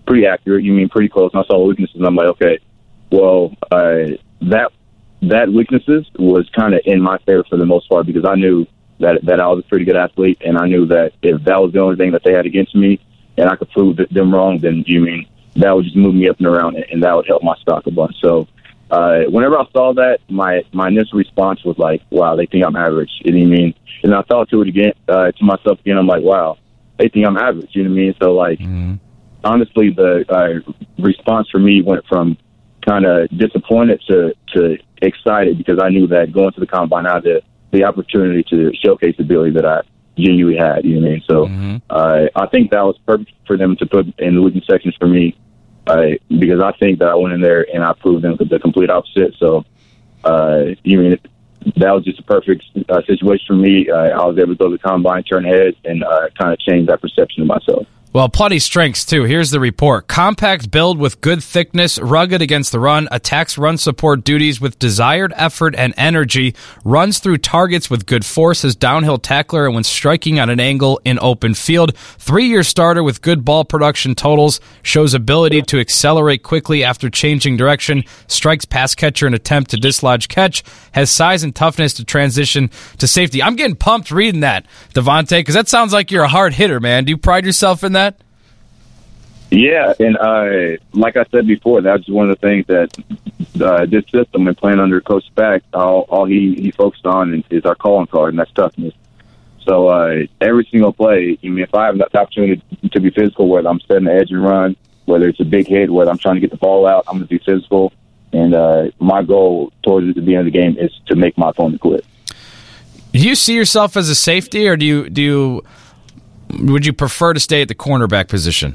pretty accurate. You mean pretty close. And I saw weaknesses, and I'm like, okay, well, uh, that that weaknesses was kind of in my favor for the most part because I knew that that I was a pretty good athlete, and I knew that if that was the only thing that they had against me, and I could prove them wrong, then you mean that would just move me up and around, and that would help my stock a bunch. So uh, whenever I saw that, my my initial response was like, wow, they think I'm average. You know what I mean? And I thought to it again, uh, to myself again, I'm like, wow, they think I'm average. You know what I mean? So like, mm-hmm. honestly, the uh, response for me went from kind of disappointed to, to excited because I knew that going to the combine, I had the, the opportunity to showcase the ability that I genuinely had. You know what I mean? So mm-hmm. uh, I think that was perfect for them to put in the weakness sections for me uh, because I think that I went in there and I proved them the complete opposite. So uh, you mean that was just a perfect uh, situation for me. Uh, I was able to go to the combine, turn heads, and uh, kind of change that perception of myself. Well, plenty strengths, too. Here's the report. Compact build with good thickness, rugged against the run, attacks run support duties with desired effort and energy, runs through targets with good force as downhill tackler and when striking on an angle in open field. Three-year starter with good ball production totals, shows ability to accelerate quickly after changing direction, strikes pass catcher in attempt to dislodge catch, has size and toughness to transition to safety. I'm getting pumped reading that, Devontae, because that sounds like you're a hard hitter, man. Do you pride yourself in that? Yeah, and uh, like I said before, that's one of the things that uh, this system and playing under Coach Spack, all, all he, he focused on is our calling card, and that's toughness. So uh, every single play, I mean, if I have that opportunity to be physical, whether I'm setting the edge and run, whether it's a big hit, whether I'm trying to get the ball out, I'm going to be physical. And uh, my goal towards the end of the game is to make my opponent quit. Do you see yourself as a safety, or do you do you would you prefer to stay at the cornerback position?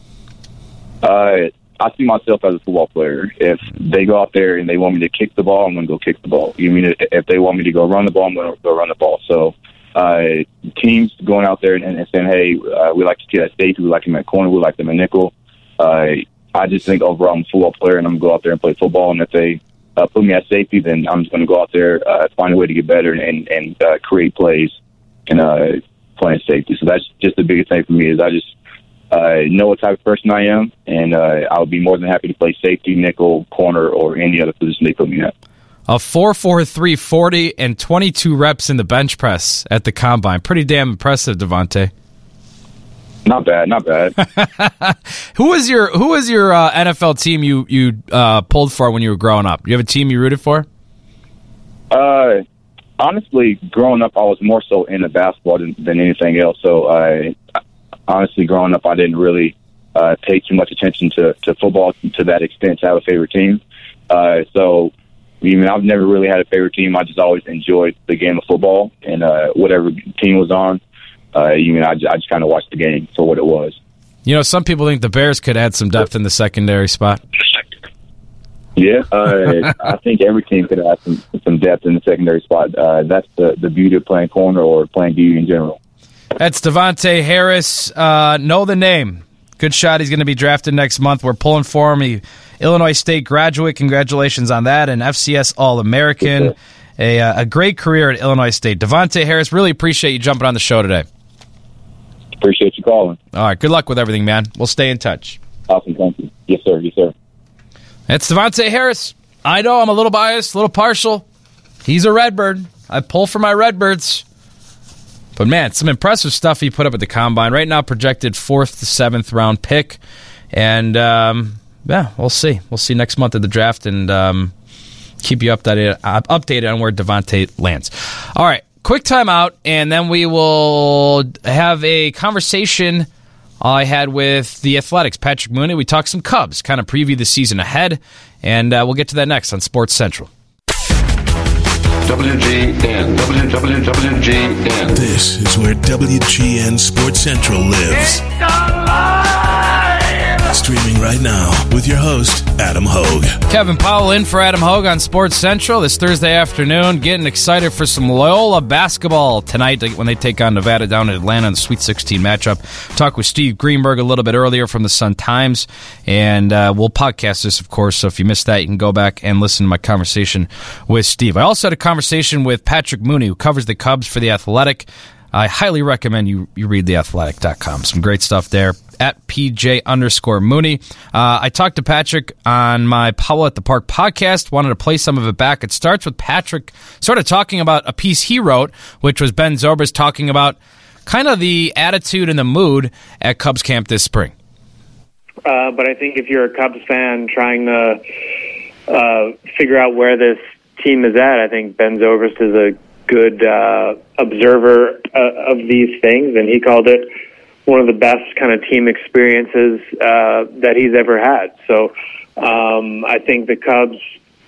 Uh, I see myself as a football player. If they go out there and they want me to kick the ball, I'm going to go kick the ball. You mean if they want me to go run the ball, I'm going to go run the ball. So uh, teams going out there and, and saying, hey, uh, we like to get at safety, we like them at corner, we like them at nickel. Uh, I just think overall I'm a football player, and I'm going to go out there and play football. And if they uh, put me at safety, then I'm just going to go out there, uh, find a way to get better and, and uh, create plays and uh, playing safety. So that's just the biggest thing for me is I just uh, know what type of person I am, and uh, I'll be more than happy to play safety, nickel, corner, or any other position they put me at. A four four three forty and twenty-two reps in the bench press at the combine. Pretty damn impressive, Devontae. Not bad, not bad. who was your Who was your uh, N F L team you you uh, pulled for when you were growing up? You have a team you rooted for? Uh, honestly, growing up, I was more so into basketball than, than anything else. So, I honestly, growing up, I didn't really uh, pay too much attention to, to football to that extent to have a favorite team. Uh, so, I mean, I've never really had a favorite team. I just always enjoyed the game of football, and uh, whatever team was on. Uh, you mean I, I just kind of watched the game for what it was. You know, some people think the Bears could add some depth in the secondary spot. Yeah, uh, I think every team could add some, some depth in the secondary spot. Uh, that's the, the beauty of playing corner or playing D B in general. That's Devontae Harris. Uh, know the name. Good shot. He's going to be drafted next month. We're pulling for him. He, Illinois State graduate. Congratulations on that. An F C S All-American. A, uh, a great career at Illinois State. Devontae Harris, really appreciate you jumping on the show today. Appreciate you calling. All right, good luck with everything, man. We'll stay in touch. Awesome, thank you. Yes, sir. Yes, sir. That's Devontae Harris. I know I'm a little biased, a little partial. He's a Redbird. I pull for my Redbirds. But, man, some impressive stuff he put up at the Combine. Right now projected fourth to seventh round pick. And, um, yeah, we'll see. We'll see next month at the draft and um, keep you updated, uh, updated on where Devontae lands. All right. Quick timeout, and then we will have a conversation I had with the Athletics, Patrick Mooney. We talked some Cubs, kind of preview the season ahead, and uh, we'll get to that next on Sports Central. W G N, W W W G N. This is where W G N Sports Central lives. Streaming right now with your host, Adam Hogue. Kevin Powell in for Adam Hogue on Sports Central this Thursday afternoon. Getting excited for some Loyola basketball tonight when they take on Nevada down in Atlanta in the Sweet sixteen matchup. Talked with Steve Greenberg a little bit earlier from the Sun-Times, and uh, we'll podcast this, of course, so if you missed that, you can go back and listen to my conversation with Steve. I also had a conversation with Patrick Mooney, who covers the Cubs for The Athletic. I highly recommend you, you read the athletic dot com. Some great stuff there. At P J underscore Mooney. Uh, I talked to Patrick on my Powell at the Park podcast. Wanted to play some of it back. It starts with Patrick sort of talking about a piece he wrote, which was Ben Zobrist talking about kind of the attitude and the mood at Cubs camp this spring. Uh, but I think if you're a Cubs fan trying to uh, figure out where this team is at, I think Ben Zobrist is a good uh, observer uh, of these things, and he called it one of the best kind of team experiences uh, that he's ever had. So um, I think the Cubs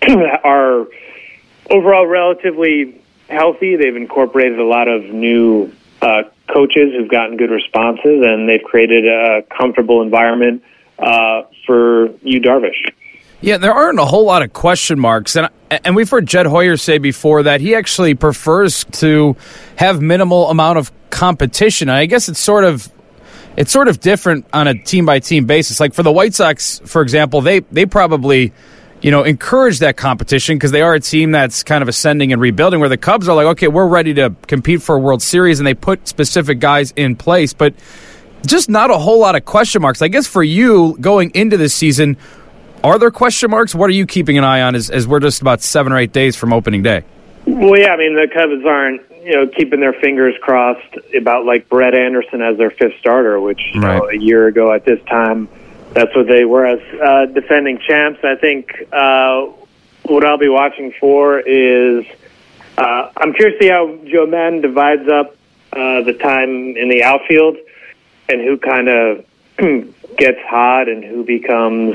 are overall relatively healthy. They've incorporated a lot of new uh, coaches who've gotten good responses, and they've created a comfortable environment uh, for Yu Darvish. Yeah, there aren't a whole lot of question marks, and and we've heard Jed Hoyer say before that he actually prefers to have minimal amount of competition. And I guess it's sort of it's sort of different on a team by team basis. Like for the White Sox, for example, they they probably you know encourage that competition because they are a team that's kind of ascending and rebuilding. Where the Cubs are like, okay, we're ready to compete for a World Series, and they put specific guys in place, but just not a whole lot of question marks. I guess for you going into this season, are there question marks? What are you keeping an eye on as, as we're just about seven or eight days from opening day? Well, yeah, I mean, the Cubs aren't, you know, keeping their fingers crossed about, like, Brett Anderson as their fifth starter, which, you right. know, a year ago at this time, that's what they were as uh, defending champs. I think uh, what I'll be watching for is uh, I'm curious to see how Joe Madden divides up uh, the time in the outfield and who kind of gets hot and who becomes,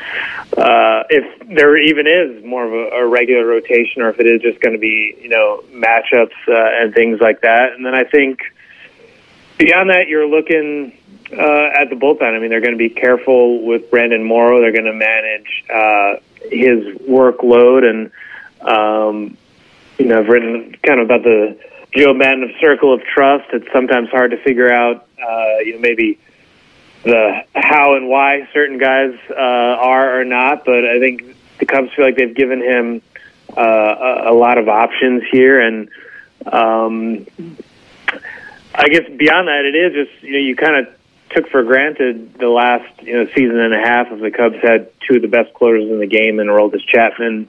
uh, if there even is more of a, a regular rotation, or if it is just going to be, you know, matchups uh, and things like that. And then I think beyond that, you're looking uh, at the bullpen. I mean, they're going to be careful with Brandon Morrow. They're going to manage uh, his workload. And, um, you know, I've written kind of about the Joe Madden of Circle of Trust. It's sometimes hard to figure out, uh, you know, maybe the how and why certain guys uh, are or not, but I think the Cubs feel like they've given him uh, a, a lot of options here, and um, I guess beyond that, it is just, you know, you kind of took for granted the last, you know, season and a half of the Cubs had two of the best closers in the game in Aroldis Chapman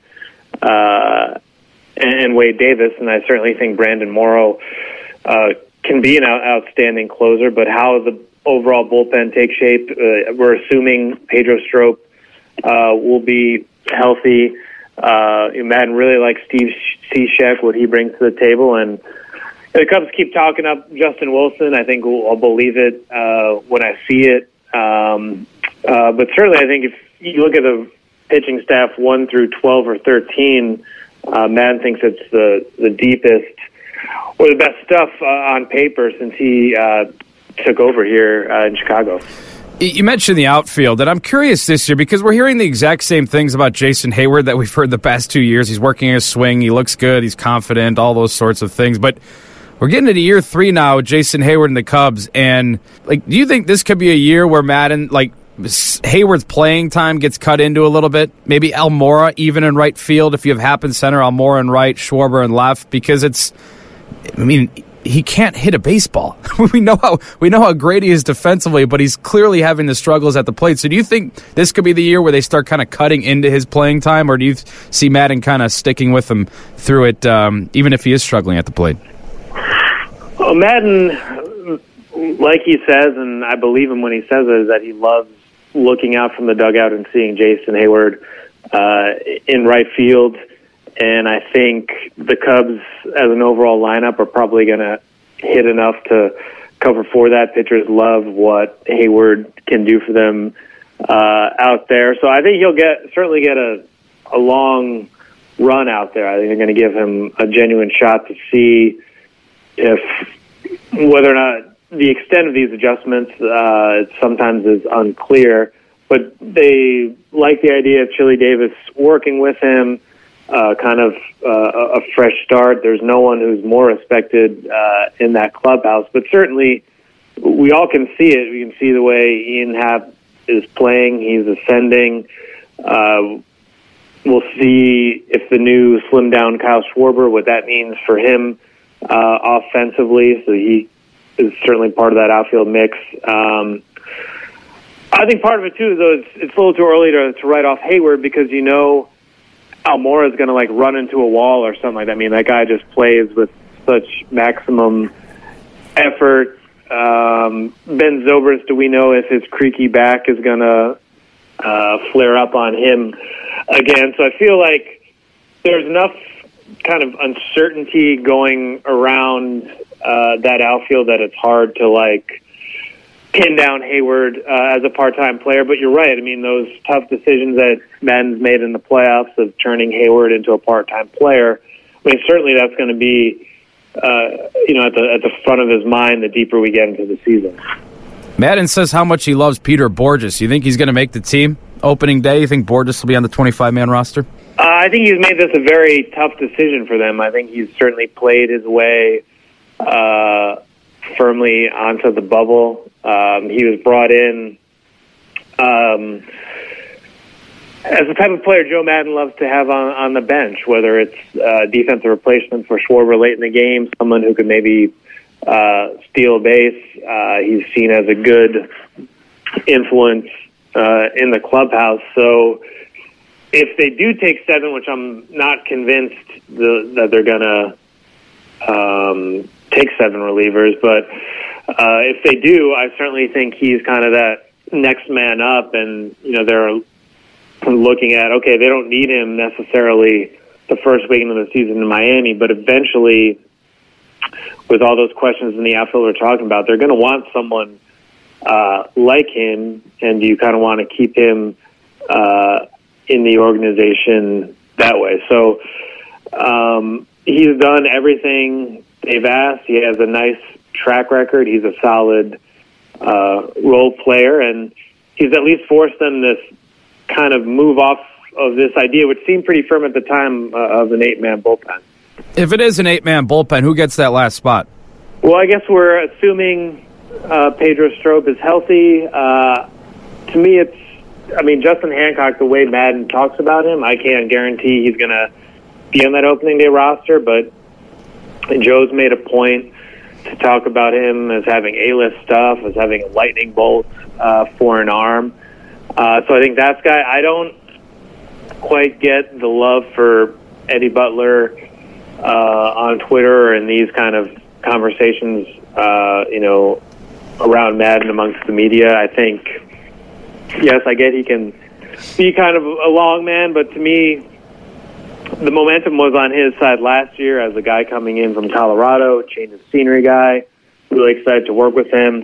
uh, and Wade Davis, and I certainly think Brandon Morrow uh, can be an out- outstanding closer, but how the overall bullpen take shape. Uh, we're assuming Pedro Strop uh, will be healthy. Uh, Madden really likes Steve Cishek, what he brings to the table, and the Cubs keep talking up Justin Wilson. I think we'll, I'll believe it uh, when I see it. Um, uh, but certainly, I think if you look at the pitching staff one through twelve or thirteen, uh, Madden thinks it's the the deepest or the best stuff uh, on paper since he Uh, took over here uh, in Chicago. You mentioned the outfield, and I'm curious this year because we're hearing the exact same things about Jason Hayward that we've heard the past two years. He's working his swing, he looks good, he's confident, all those sorts of things. But we're getting into year three now with Jason Hayward and the Cubs, and like, do you think this could be a year where Madden, like Hayward's playing time gets cut into a little bit? Maybe Almora even in right field if you have Happ in center, Almora in right, Schwarber in left, because it's, I mean, he can't hit a baseball. we know how we know how great he is defensively, but he's clearly having the struggles at the plate. So do you think this could be the year where they start kind of cutting into his playing time, or do you see Madden kind of sticking with him through it, um, even if he is struggling at the plate? Well, Madden, like he says, and I believe him when he says it, is that he loves looking out from the dugout and seeing Jason Hayward uh, in right field. And I think the Cubs, as an overall lineup, are probably going to hit enough to cover for that. Pitchers love what Hayward can do for them uh, out there. So I think he'll get certainly get a, a long run out there. I think they're going to give him a genuine shot to see if whether or not the extent of these adjustments uh, sometimes is unclear. But they like the idea of Chili Davis working with him. Uh, kind of uh, a fresh start. There's no one who's more respected uh, in that clubhouse, but certainly we all can see it. We can see the way Ian Happ is playing. He's ascending. Uh, we'll see if the new slim down Kyle Schwarber, what that means for him uh, offensively. So he is certainly part of that outfield mix. Um, I think part of it too, though, it's, it's a little too early to, to write off Hayward because you know Almora is going to like run into a wall or something like that. I mean, that guy just plays with such maximum effort. Um, Ben Zobrist, do we know if his creaky back is going to uh, flare up on him again? So I feel like there's enough kind of uncertainty going around uh, that outfield that it's hard to like pin down Hayward uh, as a part-time player. But you're right. I mean, those tough decisions that Madden's made in the playoffs of turning Hayward into a part-time player, I mean, certainly that's going to be, uh, you know, at the at the front of his mind the deeper we get into the season. Madden says how much he loves Peter Borges. You think he's going to make the team opening day? You think Borges will be on the twenty-five man roster? Uh, I think he's made this a very tough decision for them. I think he's certainly played his way uh, firmly onto the bubble. Um, he was brought in um, as the type of player Joe Madden loves to have on, on the bench, whether it's uh, defensive replacement for Schwarber late in the game, someone who could maybe uh, steal a base. Uh, he's seen as a good influence uh, in the clubhouse. So if they do take seven, which I'm not convinced the, that they're going to um, take seven relievers, but uh, if they do, I certainly think he's kind of that next man up. And, you know, they're looking at, okay, they don't need him necessarily the first week into the season in Miami, but eventually, with all those questions in the outfield we're talking about, they're going to want someone uh, like him, and you kind of want to keep him uh, in the organization that way. So um, he's done everything they've asked. He has a nice track record. He's a solid uh, role player, and he's at least forced them to kind of move off of this idea, which seemed pretty firm at the time uh, of an eight-man bullpen. If it is an eight-man bullpen, who gets that last spot? Well, I guess we're assuming uh, Pedro Strop is healthy. Uh, to me, it's, I mean, Justin Hancock, the way Madden talks about him, I can't guarantee he's going to be on that opening day roster, but Joe's made a point to talk about him as having A-list stuff, as having a lightning bolt uh, for an arm. Uh, so I think that's guy. I don't quite get the love for Eddie Butler uh, on Twitter and these kind of conversations, uh, you know, around Madden amongst the media. I think, yes, I get he can be kind of a long man, but to me, the momentum was on his side last year as a guy coming in from Colorado, change of scenery guy. Really excited to work with him.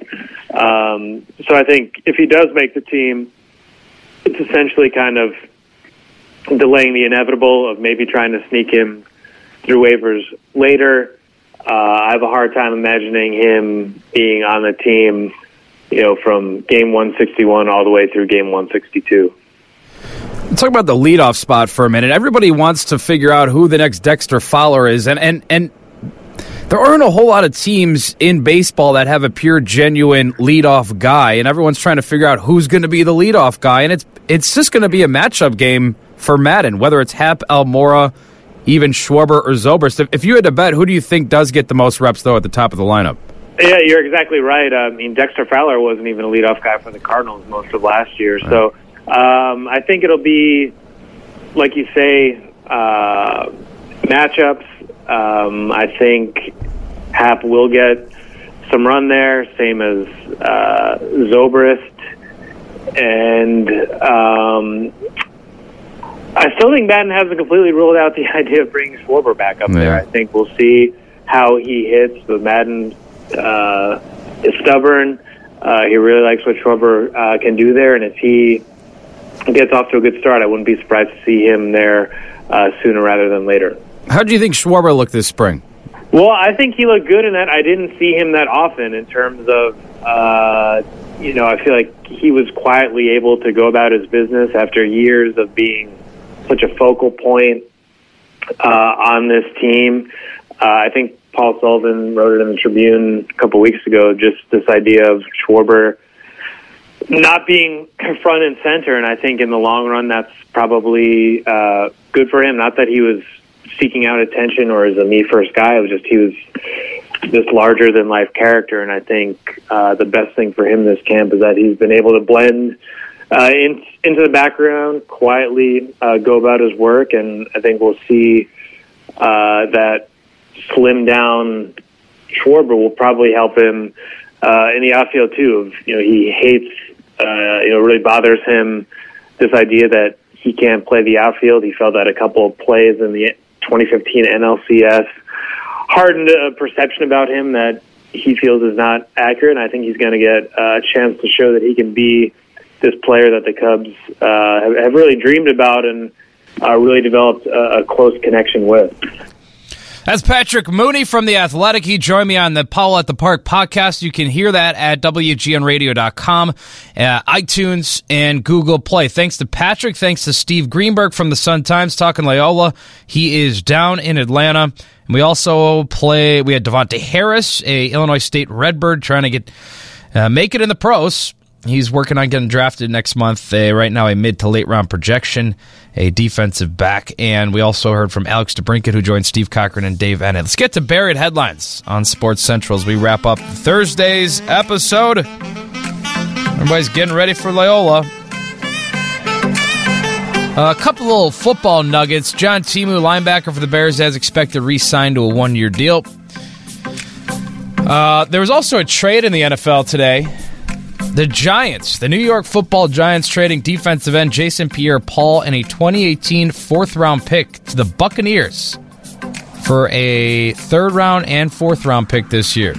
Um, so I think if he does make the team, it's essentially kind of delaying the inevitable of maybe trying to sneak him through waivers later. Uh, I have a hard time imagining him being on the team, you know, from game one sixty-one all the way through game one sixty-two. Let's talk about the leadoff spot for a minute. Everybody wants to figure out who the next Dexter Fowler is, and and and there aren't a whole lot of teams in baseball that have a pure, genuine leadoff guy, and everyone's trying to figure out who's going to be the leadoff guy, and it's it's just going to be a matchup game for Madden, whether it's Happ, Almora, even Schwarber or Zobrist. If you had to bet, who do you think does get the most reps, though, at the top of the lineup? Yeah, you're exactly right. I mean, Dexter Fowler wasn't even a leadoff guy for the Cardinals most of last year, right. So um, I think it'll be, like you say, uh, matchups. Um, I think Happ will get some run there, same as uh, Zobrist. And um, I still think Madden hasn't completely ruled out the idea of bringing Schwarber back up yeah. there. I think we'll see how he hits, but Madden uh, is stubborn. Uh, he really likes what Schwarber uh, can do there, and if he gets off to a good start, I wouldn't be surprised to see him there uh, sooner rather than later. How do you think Schwarber looked this spring? Well, I think he looked good in that. I didn't see him that often in terms of, uh, you know, I feel like he was quietly able to go about his business after years of being such a focal point uh, on this team. Uh, I think Paul Sullivan wrote it in the Tribune a couple weeks ago, just this idea of Schwarber not being front and center, and I think in the long run that's probably uh, good for him. Not that he was seeking out attention or as a me-first guy. It was just he was this larger than life character. And I think uh, the best thing for him this camp is that he's been able to blend uh, in, into the background, quietly uh, go about his work, and I think we'll see uh, that slim down Schwarber will probably help him uh, in the outfield too. Of, you know, he hates, uh, you know, really bothers him this idea that he can't play the outfield. He felt that a couple of plays in the twenty fifteen N L C S hardened a perception about him that he feels is not accurate. And I think he's going to get a chance to show that he can be this player that the Cubs uh, have, have really dreamed about and uh, really developed a, a close connection with. That's Patrick Mooney from The Athletic. He joined me on the Powell at the Park podcast. You can hear that at W G N radio dot com, uh, iTunes, and Google Play. Thanks to Patrick. Thanks to Steve Greenberg from the Sun-Times talking Loyola. He is down in Atlanta. And we also play, we had Devontae Harris, a Illinois State Redbird, trying to get uh, make it in the pros. He's working on getting drafted next month. Uh, right now, a mid to late round projection, a defensive back. And we also heard from Alex DeBrincat, who joined Steve Cochran and Dave Ennett. Let's get to buried headlines on Sports Central as we wrap up Thursday's episode. Everybody's getting ready for Loyola. Uh, a couple little football nuggets. John Timu, linebacker for the Bears, as expected, re-signed to a one-year deal. Uh, there was also a trade in the N F L today. The Giants, the New York Football Giants, trading defensive end Jason Pierre-Paul and a twenty eighteen fourth-round pick to the Buccaneers for a third-round and fourth-round pick this year.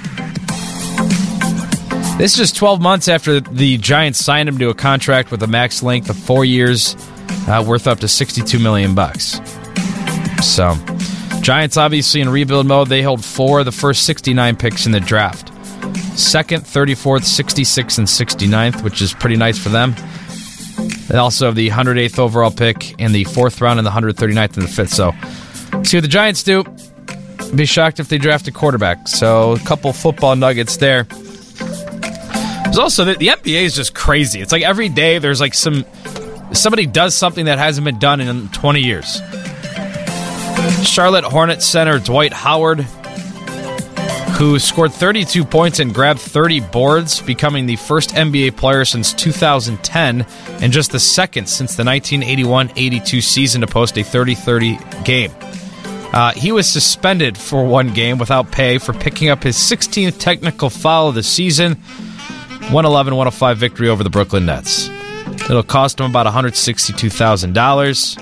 This is just twelve months after the Giants signed him to a contract with a max length of four years, uh, worth up to sixty-two million dollars. So, Giants obviously in rebuild mode. They hold four of the first sixty-nine picks in the draft. Second, thirty-fourth, sixty-sixth, and sixty-ninth, which is pretty nice for them. They also have the one hundred eighth overall pick in the fourth round and the one hundred thirty-ninth in the fifth. So, see what the Giants do. Be shocked if they draft a quarterback. So, a couple football nuggets there. There's also, the, the N B A is just crazy. It's like every day there's like some, somebody does something that hasn't been done in twenty years. Charlotte Hornets center Dwight Howard, who scored thirty-two points and grabbed thirty boards, becoming the first N B A player since two thousand ten and just the second since the nineteen eighty-one eighty-two season to post a thirty thirty game. Uh, he was suspended for one game without pay for picking up his sixteenth technical foul of the season. one eleven one oh five victory over the Brooklyn Nets. It'll cost him about one hundred sixty-two thousand dollars.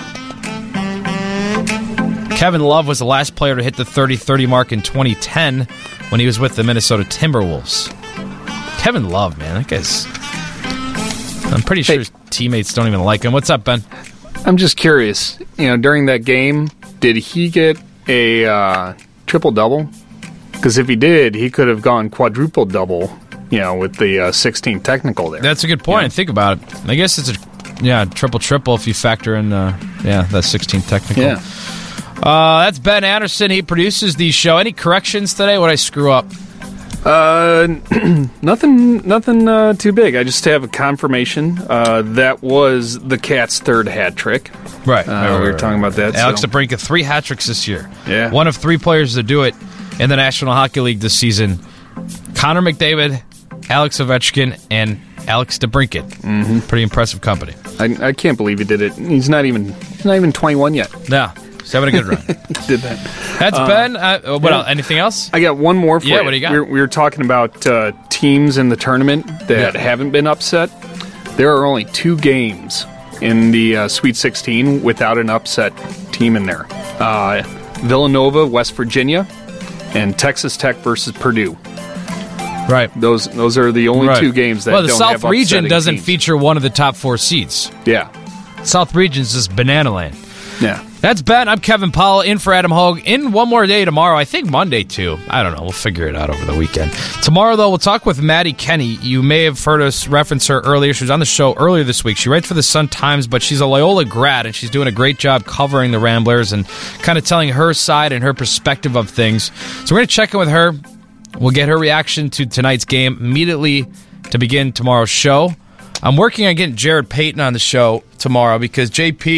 Kevin Love was the last player to hit the thirty thirty mark in twenty ten when he was with the Minnesota Timberwolves. Kevin Love, man, that guy's... I'm pretty sure hey, his teammates don't even like him. What's up, Ben? I'm just curious. You know, during that game, did he get a uh, triple-double? Because if he did, he could have gone quadruple-double, you know, with the uh, sixteen technical there. That's a good point. Yeah. Think about it. I guess it's a yeah triple-triple if you factor in uh, yeah that sixteen technical. Yeah. Uh, that's Ben Anderson. He produces the show. Any corrections today? What did I screw up? Uh, nothing, nothing uh, too big. I just have a confirmation. Uh, that was the Cat's third hat trick. Right. Uh, right, right we were right, talking right. about that. Alex so. DeBrincat, three hat tricks this year. Yeah. One of three players to do it in the National Hockey League this season. Connor McDavid, Alex Ovechkin, and Alex DeBrincat. Mm-hmm. Pretty impressive company. I, I can't believe he did it. He's not even, he's not even twenty-one yet. No. He's having a good run. Did that. That's uh, Ben. Uh, what yeah. else? Anything else? I got one more for yeah, you. Yeah, what do you got? We were, we were talking about uh, teams in the tournament that yeah. haven't been upset. There are only two games in the uh, Sweet sixteen without an upset team in there. Uh, Villanova, West Virginia, and Texas Tech versus Purdue. Right. Those those are the only right. two games that well, the don't South have region doesn't teams. feature one of the top four seeds. Yeah. South region's just banana land. Yeah. That's Ben. I'm Kevin Powell, in for Adam Hogue. In one more day tomorrow. I think Monday, too. I don't know. We'll figure it out over the weekend. Tomorrow, though, we'll talk with Maddie Kenny. You may have heard us reference her earlier. She was on the show earlier this week. She writes for the Sun-Times, but she's a Loyola grad, and she's doing a great job covering the Ramblers and kind of telling her side and her perspective of things. So we're going to check in with her. We'll get her reaction to tonight's game immediately to begin tomorrow's show. I'm working on getting Jared Payton on the show tomorrow because J P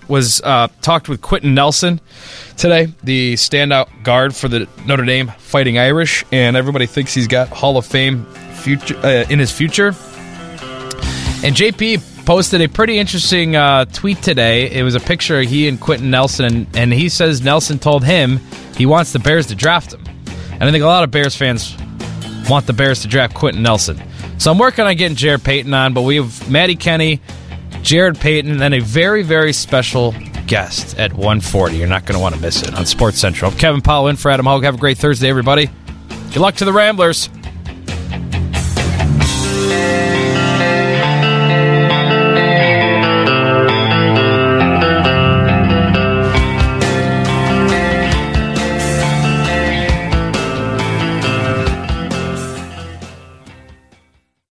was uh, talked with Quentin Nelson today, the standout guard for the Notre Dame Fighting Irish, and everybody thinks he's got Hall of Fame future uh, in his future. And J P posted a pretty interesting uh, tweet today. It was a picture of he and Quentin Nelson, and, and he says Nelson told him he wants the Bears to draft him. And I think a lot of Bears fans want the Bears to draft Quentin Nelson. So I'm working on getting Jared Payton on, but we have Matty Kenny, Jared Payton, and then a very, very special guest at one forty. You're not going to want to miss it on Sports Central. Kevin Powell in for Adam Hogue. Have a great Thursday, everybody. Good luck to the Ramblers.